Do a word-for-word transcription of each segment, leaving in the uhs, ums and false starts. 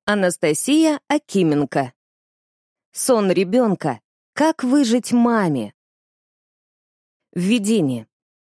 Анастасия Акименко. Сон ребенка. Как выжить маме? Введение.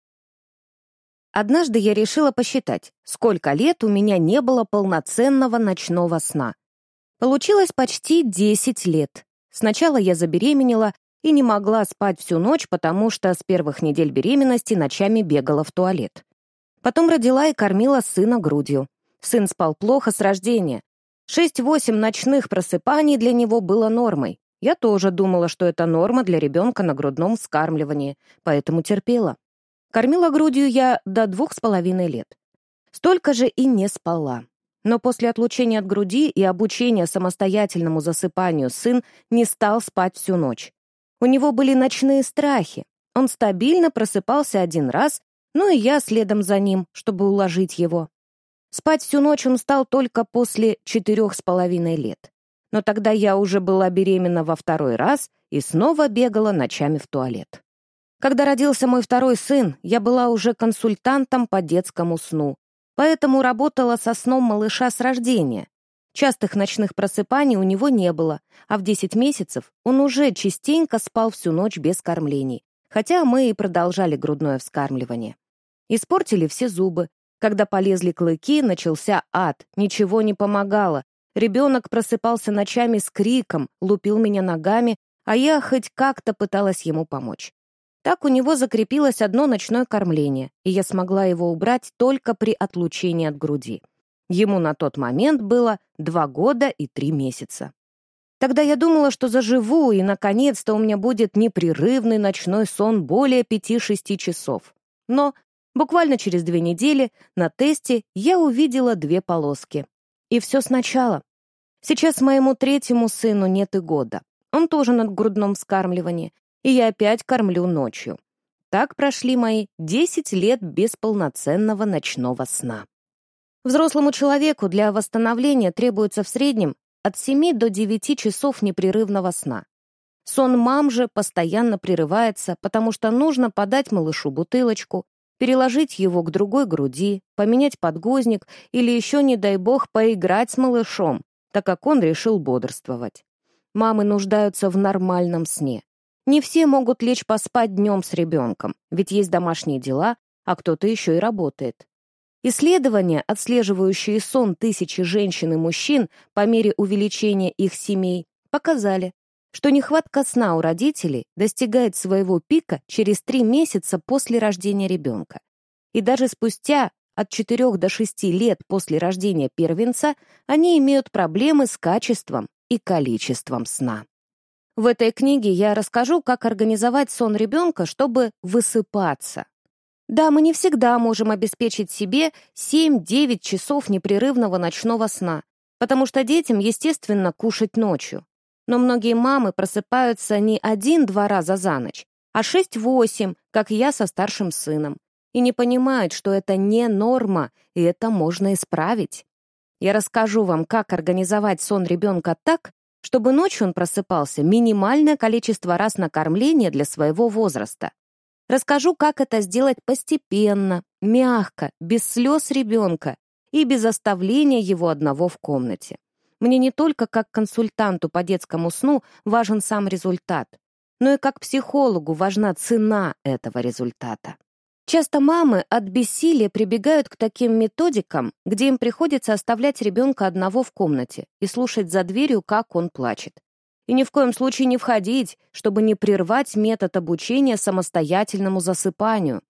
Однажды я решила посчитать, сколько лет у меня не было полноценного ночного сна. Получилось почти десять лет. Сначала я забеременела и не могла спать всю ночь, потому что с первых недель беременности ночами бегала в туалет. Потом родила и кормила сына грудью. Сын спал плохо с рождения. шесть-восемь ночных просыпаний для него было нормой. Я тоже думала, что это норма для ребенка на грудном вскармливании, поэтому терпела. Кормила грудью я до двух с половиной лет. Столько же и не спала. Но после отлучения от груди и обучения самостоятельному засыпанию сын не стал спать всю ночь. У него были ночные страхи. Он стабильно просыпался один раз, ну и я следом за ним, чтобы уложить его. Спать всю ночь он стал только после четырех с половиной лет. Но тогда я уже была беременна во второй раз и снова бегала ночами в туалет. Когда родился мой второй сын, я была уже консультантом по детскому сну, поэтому работала со сном малыша с рождения. Частых ночных просыпаний у него не было, а в десять месяцев он уже частенько спал всю ночь без кормлений, хотя мы и продолжали грудное вскармливание. Испортили все зубы. Когда полезли клыки, начался ад, ничего не помогало. Ребенок просыпался ночами с криком, лупил меня ногами, а я хоть как-то пыталась ему помочь. Так у него закрепилось одно ночное кормление, и я смогла его убрать только при отлучении от груди. Ему на тот момент было два года и три месяца. Тогда я думала, что заживу, и, наконец-то, у меня будет непрерывный ночной сон более пяти-шести часов. Но буквально через две недели на тесте я увидела две полоски. И все сначала. Сейчас моему третьему сыну нет и года. Он тоже на грудном вскармливании, и я опять кормлю ночью. Так прошли мои десять лет без полноценного ночного сна. Взрослому человеку для восстановления требуется в среднем от семи до девяти часов непрерывного сна. Сон мам же постоянно прерывается, потому что нужно подать малышу бутылочку, переложить его к другой груди, поменять подгузник или еще, не дай бог, поиграть с малышом, так как он решил бодрствовать. Мамы нуждаются в нормальном сне. Не все могут лечь поспать днем с ребенком, ведь есть домашние дела, а кто-то еще и работает. Исследования, отслеживающие сон тысячи женщин и мужчин по мере увеличения их семей, показали, что нехватка сна у родителей достигает своего пика через три месяца после рождения ребенка. И даже спустя от четырёх до шести лет после рождения первенца они имеют проблемы с качеством и количеством сна. В этой книге я расскажу, как организовать сон ребенка, чтобы высыпаться. Да, мы не всегда можем обеспечить себе семь-девять часов непрерывного ночного сна, потому что детям, естественно, кушать ночью. Но многие мамы просыпаются не один-два раза за ночь, а шесть-восемь, как я со старшим сыном, и не понимают, что это не норма, и это можно исправить. Я расскажу вам, как организовать сон ребенка так, чтобы ночью он просыпался минимальное количество раз на кормление для своего возраста. Расскажу, как это сделать постепенно, мягко, без слез ребенка и без оставления его одного в комнате. Мне не только как консультанту по детскому сну важен сам результат, но и как психологу важна цена этого результата. Часто мамы от бессилия прибегают к таким методикам, где им приходится оставлять ребенка одного в комнате и слушать за дверью, как он плачет. И ни в коем случае не входить, чтобы не прервать метод обучения самостоятельному засыпанию.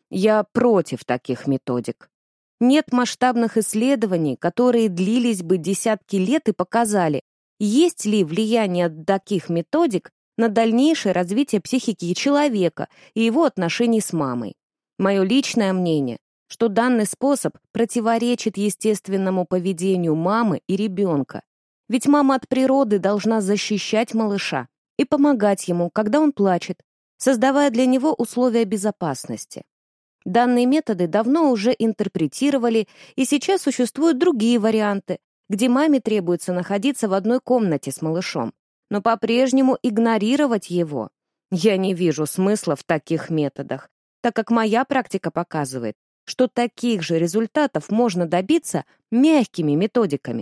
Я против таких методик. Нет масштабных исследований, которые длились бы десятки лет и показали, есть ли влияние таких методик на дальнейшее развитие психики человека и его отношений с мамой. Мое личное мнение, что данный способ противоречит естественному поведению мамы и ребенка, ведь мама от природы должна защищать малыша и помогать ему, когда он плачет, создавая для него условия безопасности. Данные методы давно уже интерпретировали, и сейчас существуют другие варианты, где маме требуется находиться в одной комнате с малышом, но по-прежнему игнорировать его. Я не вижу смысла в таких методах, так как моя практика показывает, что таких же результатов можно добиться мягкими методиками.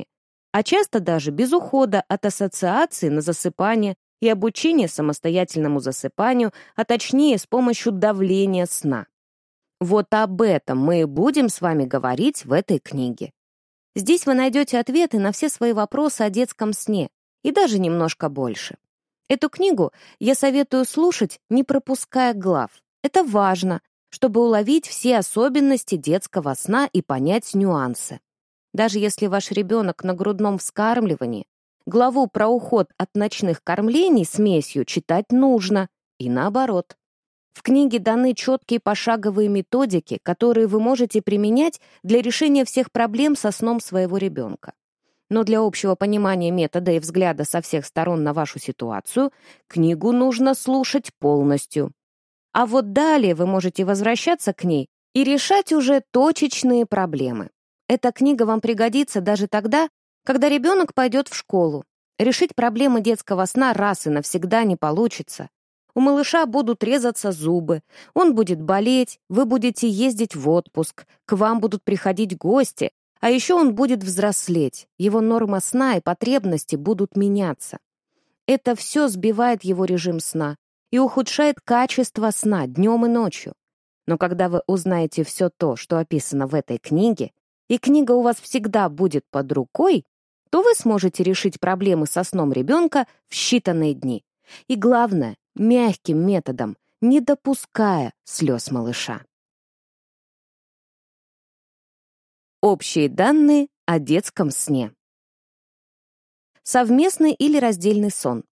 а часто даже без ухода от ассоциации на засыпание и обучения самостоятельному засыпанию, а точнее с помощью давления сна. Вот об этом мы и будем с вами говорить в этой книге. Здесь вы найдете ответы на все свои вопросы о детском сне, и даже немножко больше. Эту книгу я советую слушать, не пропуская глав. Это важно, чтобы уловить все особенности детского сна и понять нюансы. Даже если ваш ребенок на грудном вскармливании, главу про уход от ночных кормлений смесью читать нужно, и наоборот. В книге даны четкие пошаговые методики, которые вы можете применять для решения всех проблем со сном своего ребенка. Но для общего понимания метода и взгляда со всех сторон на вашу ситуацию книгу нужно слушать полностью. А вот далее вы можете возвращаться к ней и решать уже точечные проблемы. Эта книга вам пригодится даже тогда, когда ребенок пойдет в школу. Решить проблемы детского сна раз и навсегда не получится. У малыша будут резаться зубы, он будет болеть, вы будете ездить в отпуск, к вам будут приходить гости, а еще он будет взрослеть, его норма сна и потребности будут меняться. Это все сбивает его режим сна и ухудшает качество сна днем и ночью. Но когда вы узнаете все то, что описано в этой книге, и книга у вас всегда будет под рукой, то вы сможете решить проблемы со сном ребенка в считанные дни. И главное, мягким методом, не допуская слез малыша. Общие данные о детском сне. Совместный или раздельный сон.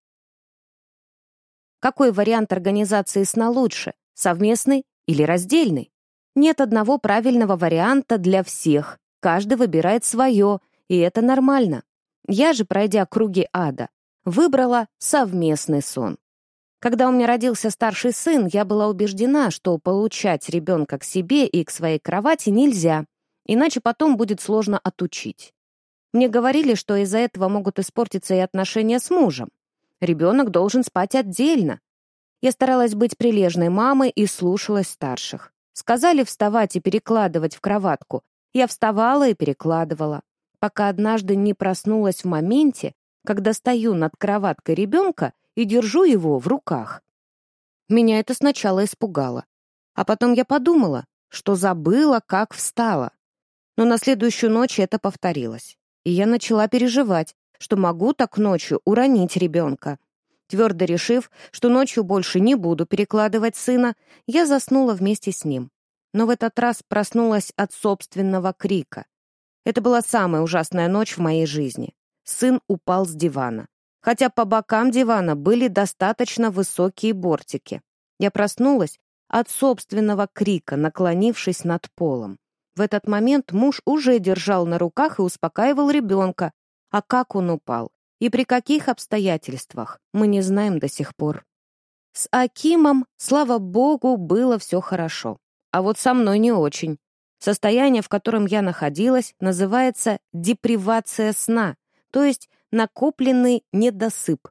Какой вариант организации сна лучше, совместный или раздельный? Нет одного правильного варианта для всех, каждый выбирает свое, и это нормально. Я же, пройдя круги ада, выбрала совместный сон. Когда у меня родился старший сын, я была убеждена, что получать ребенка к себе и к своей кровати нельзя, иначе потом будет сложно отучить. Мне говорили, что из-за этого могут испортиться и отношения с мужем. Ребенок должен спать отдельно. Я старалась быть прилежной мамой и слушалась старших. Сказали вставать и перекладывать в кроватку. Я вставала и перекладывала, пока однажды не проснулась в моменте, когда стою над кроваткой ребенка и держу его в руках. Меня это сначала испугало, а потом я подумала, что забыла, как встала. Но на следующую ночь это повторилось, и я начала переживать, что могу так ночью уронить ребенка. Твердо решив, что ночью больше не буду перекладывать сына, я заснула вместе с ним. Но в этот раз проснулась от собственного крика. Это была самая ужасная ночь в моей жизни. Сын упал с дивана, хотя по бокам дивана были достаточно высокие бортики. Я проснулась от собственного крика, наклонившись над полом. В этот момент муж уже держал на руках и успокаивал ребенка, а как он упал и при каких обстоятельствах, мы не знаем до сих пор. С Акимом, слава богу, было все хорошо, а вот со мной не очень. Состояние, в котором я находилась, называется депривация сна, то есть накопленный недосып.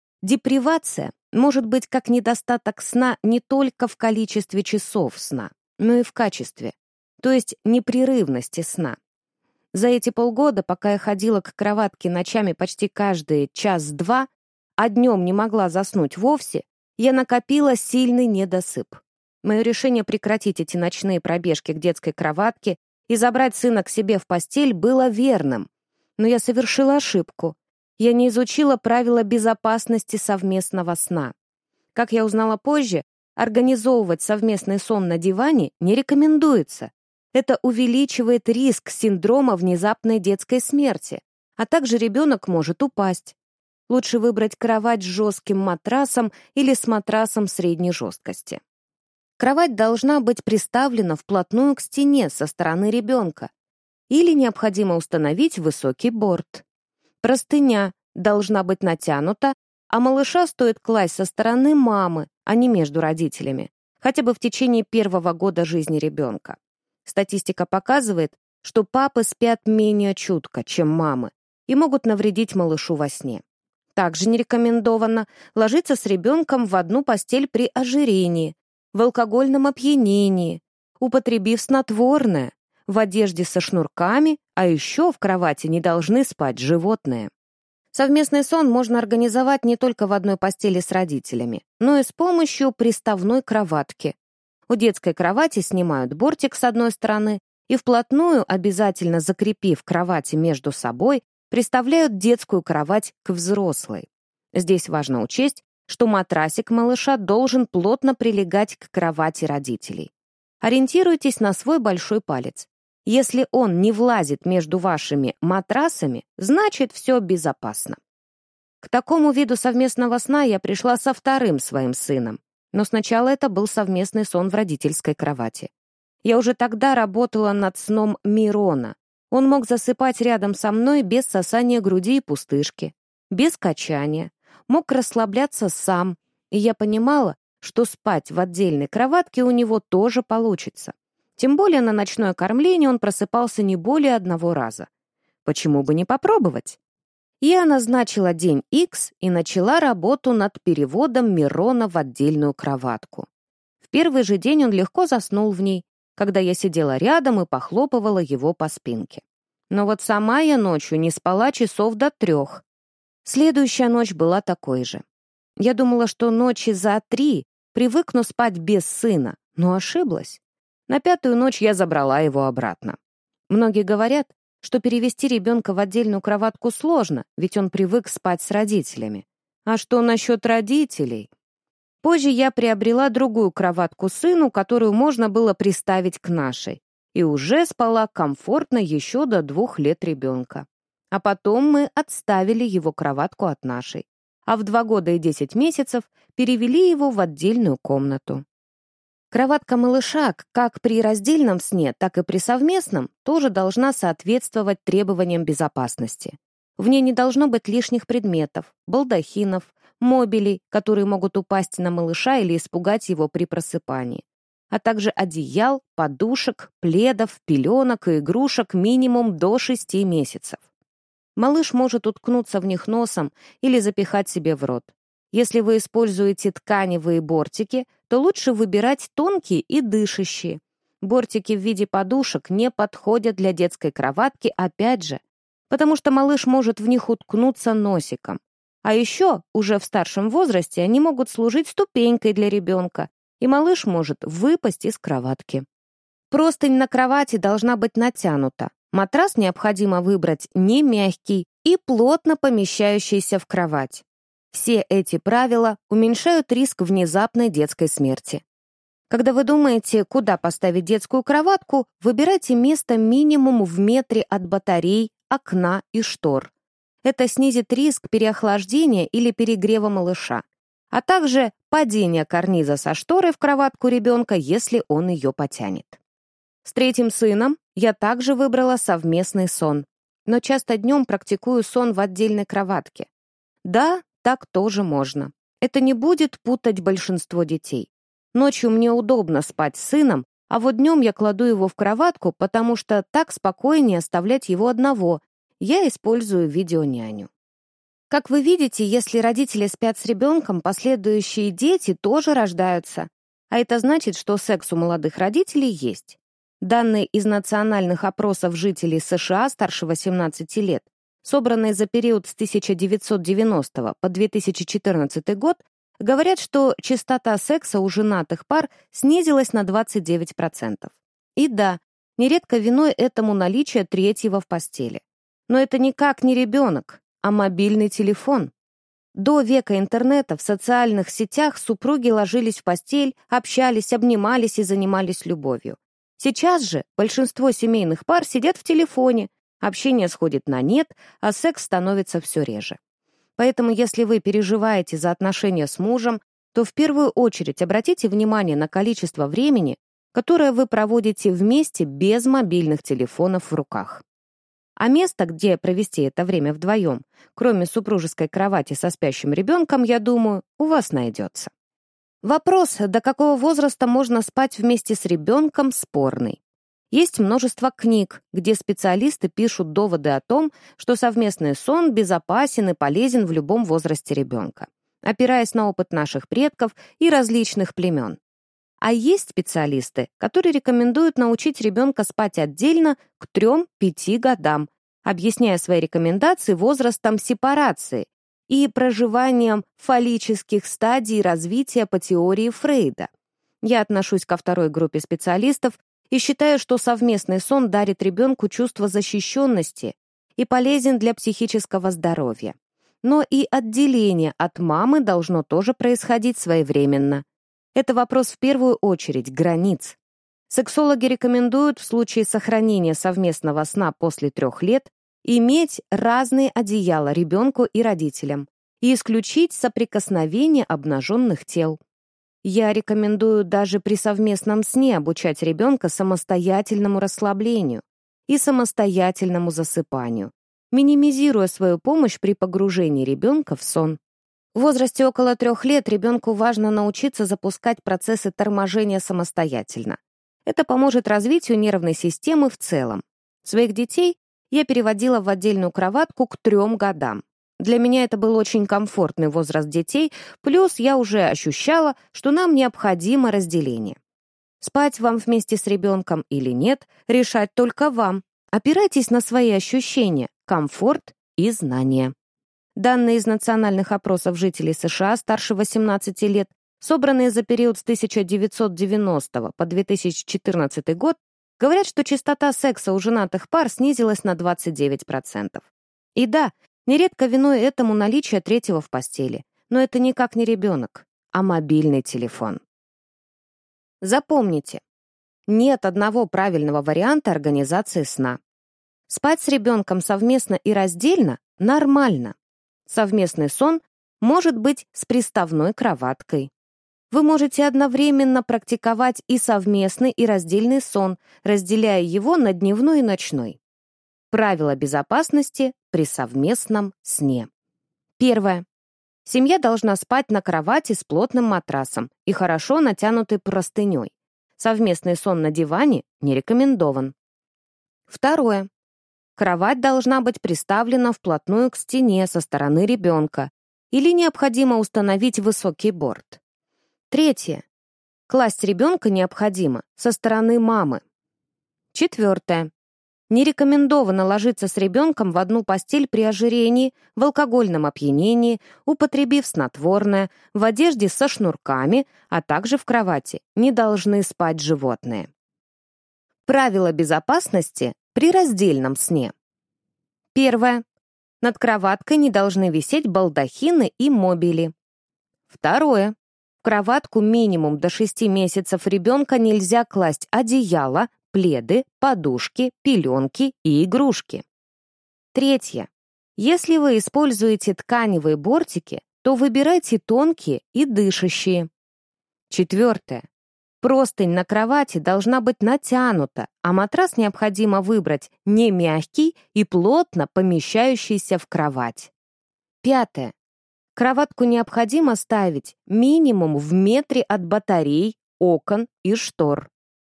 Депривация может быть как недостаток сна не только в количестве часов сна, но и в качестве, то есть непрерывности сна. За эти полгода, пока я ходила к кроватке ночами почти каждые час-два, а днем не могла заснуть вовсе, я накопила сильный недосып. Мое решение прекратить эти ночные пробежки к детской кроватке и забрать сына к себе в постель было верным. Но я совершила ошибку. Я не изучила правила безопасности совместного сна. Как я узнала позже, организовывать совместный сон на диване не рекомендуется. Это увеличивает риск синдрома внезапной детской смерти, а также ребенок может упасть. Лучше выбрать кровать с жестким матрасом или с матрасом средней жесткости. Кровать должна быть приставлена вплотную к стене со стороны ребенка или необходимо установить высокий борт. Простыня должна быть натянута, а малыша стоит класть со стороны мамы, а не между родителями, хотя бы в течение первого года жизни ребенка. Статистика показывает, что папы спят менее чутко, чем мамы, и могут навредить малышу во сне. Также не рекомендовано ложиться с ребенком в одну постель при ожирении, в алкогольном опьянении, употребив снотворное, в одежде со шнурками, а еще в кровати не должны спать животные. Совместный сон можно организовать не только в одной постели с родителями, но и с помощью приставной кроватки. У детской кровати снимают бортик с одной стороны и вплотную, обязательно закрепив кровати между собой, приставляют детскую кровать к взрослой. Здесь важно учесть, что матрасик малыша должен плотно прилегать к кровати родителей. Ориентируйтесь на свой большой палец. Если он не влазит между вашими матрасами, значит, все безопасно. К такому виду совместного сна я пришла со вторым своим сыном, но сначала это был совместный сон в родительской кровати. Я уже тогда работала над сном Мирона. Он мог засыпать рядом со мной без сосания груди и пустышки, без качания, мог расслабляться сам, и я понимала, что спать в отдельной кроватке у него тоже получится. Тем более на ночное кормление он просыпался не более одного раза. Почему бы не попробовать? Я назначила день Икс и начала работу над переводом Мирона в отдельную кроватку. В первый же день он легко заснул в ней, когда я сидела рядом и похлопывала его по спинке. Но вот сама я ночью не спала часов до трех. Следующая ночь была такой же. Я думала, что ночи за три привыкну спать без сына, но ошиблась. На пятую ночь я забрала его обратно. Многие говорят, что перевести ребенка в отдельную кроватку сложно, ведь он привык спать с родителями. А что насчет родителей? Позже я приобрела другую кроватку сыну, которую можно было приставить к нашей, и уже спала комфортно еще до двух лет ребенка. А потом мы отставили его кроватку от нашей, а в два года и десять месяцев перевели его в отдельную комнату. Кроватка малыша, как при раздельном сне, так и при совместном, тоже должна соответствовать требованиям безопасности. В ней не должно быть лишних предметов, балдахинов, мобилей, которые могут упасть на малыша или испугать его при просыпании, а также одеял, подушек, пледов, пеленок и игрушек минимум до шести месяцев. Малыш может уткнуться в них носом или запихать себе в рот. Если вы используете тканевые бортики, то лучше выбирать тонкие и дышащие. Бортики в виде подушек не подходят для детской кроватки, опять же, потому что малыш может в них уткнуться носиком. А еще, уже в старшем возрасте, они могут служить ступенькой для ребенка, и малыш может выпасть из кроватки. Простынь на кровати должна быть натянута. Матрас необходимо выбрать не мягкий и плотно помещающийся в кровать. Все эти правила уменьшают риск внезапной детской смерти. Когда вы думаете, куда поставить детскую кроватку, выбирайте место минимум в метре от батарей, окна и штор. Это снизит риск переохлаждения или перегрева малыша, а также падения карниза со шторы в кроватку ребенка, если он ее потянет. С третьим сыном я также выбрала совместный сон, но часто днем практикую сон в отдельной кроватке. Да, так тоже можно. Это не будет путать большинство детей. Ночью мне удобно спать с сыном, а вот днем я кладу его в кроватку, потому что так спокойнее оставлять его одного. Я использую видеоняню. Как вы видите, если родители спят с ребенком, последующие дети тоже рождаются. А это значит, что секс у молодых родителей есть. Данные из национальных опросов жителей США старше восемнадцати лет, собранные за период с тысяча девятьсот девяностого по две тысячи четырнадцатый год, говорят, что частота секса у женатых пар снизилась на двадцать девять процентов. И да, нередко виной этому наличие третьего в постели. Но это никак не ребенок, а мобильный телефон. До века интернета в социальных сетях супруги ложились в постель, общались, обнимались и занимались любовью. Сейчас же большинство семейных пар сидят в телефоне, общение сходит на нет, а секс становится все реже. Поэтому, если вы переживаете за отношения с мужем, то в первую очередь обратите внимание на количество времени, которое вы проводите вместе без мобильных телефонов в руках. А место, где провести это время вдвоем, кроме супружеской кровати со спящим ребенком, я думаю, у вас найдется. Вопрос, до какого возраста можно спать вместе с ребенком, спорный. Есть множество книг, где специалисты пишут доводы о том, что совместный сон безопасен и полезен в любом возрасте ребенка, опираясь на опыт наших предков и различных племен. А есть специалисты, которые рекомендуют научить ребенка спать отдельно к трём-пяти годам, объясняя свои рекомендации возрастом сепарации и проживанием фаллических стадий развития по теории Фрейда. Я отношусь ко второй группе специалистов и считаю, что совместный сон дарит ребенку чувство защищенности и полезен для психического здоровья. Но и отделение от мамы должно тоже происходить своевременно. Это вопрос в первую очередь границ. Сексологи рекомендуют в случае сохранения совместного сна после трех лет иметь разные одеяла ребенку и родителям и исключить соприкосновение обнаженных тел. Я рекомендую даже при совместном сне обучать ребенка самостоятельному расслаблению и самостоятельному засыпанию, минимизируя свою помощь при погружении ребенка в сон. В возрасте около трех лет ребенку важно научиться запускать процессы торможения самостоятельно. Это поможет развитию нервной системы в целом. Своих детей я переводила в отдельную кроватку к трем годам. Для меня это был очень комфортный возраст детей, плюс я уже ощущала, что нам необходимо разделение. Спать вам вместе с ребенком или нет, решать только вам. Опирайтесь на свои ощущения, комфорт и знания. Данные из национальных опросов жителей США старше восемнадцати лет, собранные за период с тысяча девятьсот девяностого по две тысячи четырнадцатый год, говорят, что частота секса у женатых пар снизилась на двадцать девять процентов. И да, нередко виной этому наличие третьего в постели, но это никак не ребенок, а мобильный телефон. Запомните, нет одного правильного варианта организации сна. Спать с ребенком совместно и раздельно нормально. Совместный сон может быть с приставной кроваткой. Вы можете одновременно практиковать и совместный, и раздельный сон, разделяя его на дневной и ночной. Правила безопасности при совместном сне. Первое. Семья должна спать на кровати с плотным матрасом и хорошо натянутой простыней. Совместный сон на диване не рекомендован. Второе. Кровать должна быть приставлена вплотную к стене со стороны ребенка или необходимо установить высокий борт. Третье. Класть ребенка необходимо со стороны мамы. Четвертое. Не рекомендовано ложиться с ребенком в одну постель при ожирении, в алкогольном опьянении, употребив снотворное, в одежде со шнурками, а также в кровати. Не должны спать животные. Правила безопасности при раздельном сне. Первое. Над кроваткой не должны висеть балдахины и мобили. Второе. В кроватку минимум до шести месяцев ребенка нельзя класть одеяло, пледы, подушки, пеленки и игрушки. Третье. Если вы используете тканевые бортики, то выбирайте тонкие и дышащие. Четвертое. Простынь на кровати должна быть натянута, а матрас необходимо выбрать не мягкий и плотно помещающийся в кровать. Пятое. Кроватку необходимо ставить минимум в метре от батарей, окон и штор.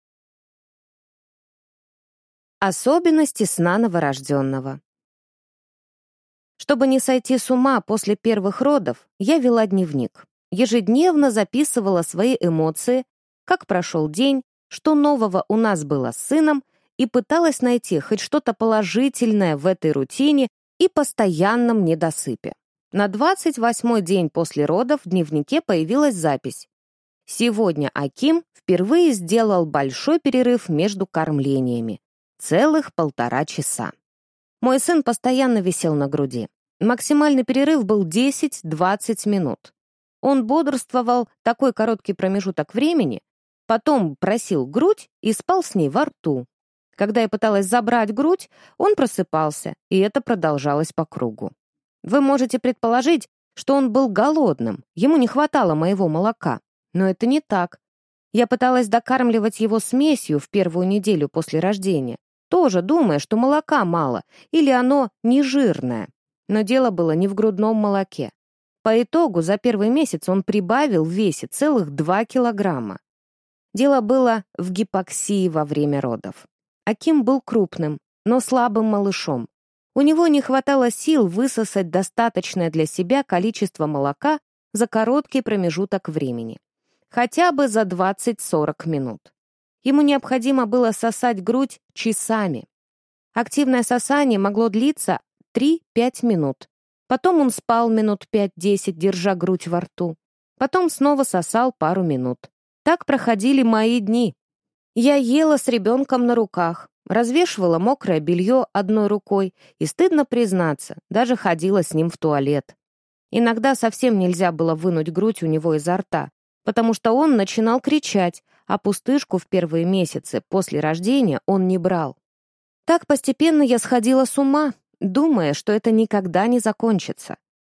Особенности сна новорожденного. Чтобы не сойти с ума после первых родов, я вела дневник. Ежедневно записывала свои эмоции, как прошел день, что нового у нас было с сыном, и пыталась найти хоть что-то положительное в этой рутине и постоянном недосыпе. На двадцать восьмой день после родов в дневнике появилась запись. Сегодня Аким впервые сделал большой перерыв между кормлениями. Целых полтора часа. Мой сын постоянно висел на груди. Максимальный перерыв был десять-двадцать минут. Он бодрствовал такой короткий промежуток времени, потом просил грудь и спал с ней во рту. Когда я пыталась забрать грудь, он просыпался, и это продолжалось по кругу. Вы можете предположить, что он был голодным, ему не хватало моего молока. Но это не так. Я пыталась докармливать его смесью в первую неделю после рождения, тоже думая, что молока мало или оно не жирное. Но дело было не в грудном молоке. По итогу за первый месяц он прибавил в весе целых два килограмма. Дело было в гипоксии во время родов. Аким был крупным, но слабым малышом. У него не хватало сил высосать достаточное для себя количество молока за короткий промежуток времени. хотя бы за двадцать-сорок минут. Ему необходимо было сосать грудь часами. Активное сосание могло длиться три-пять минут. Потом он спал минут пять-десять, держа грудь во рту. Потом снова сосал пару минут. Так проходили мои дни. Я ела с ребенком на руках, развешивала мокрое белье одной рукой и, стыдно признаться, даже ходила с ним в туалет. Иногда совсем нельзя было вынуть грудь у него изо рта, потому что он начинал кричать, а пустышку в первые месяцы после рождения он не брал. Так постепенно я сходила с ума, думая, что это никогда не закончится.